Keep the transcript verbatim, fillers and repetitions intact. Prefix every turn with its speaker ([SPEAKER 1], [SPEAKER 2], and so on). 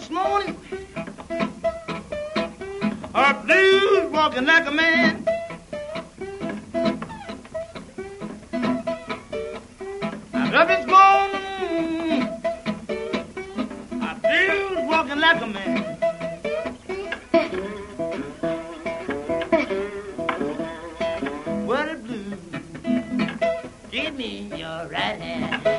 [SPEAKER 1] this morning. Her blues walking like a man. I love is gone. Her blues walking like a man. What a blues. Give me your right hand.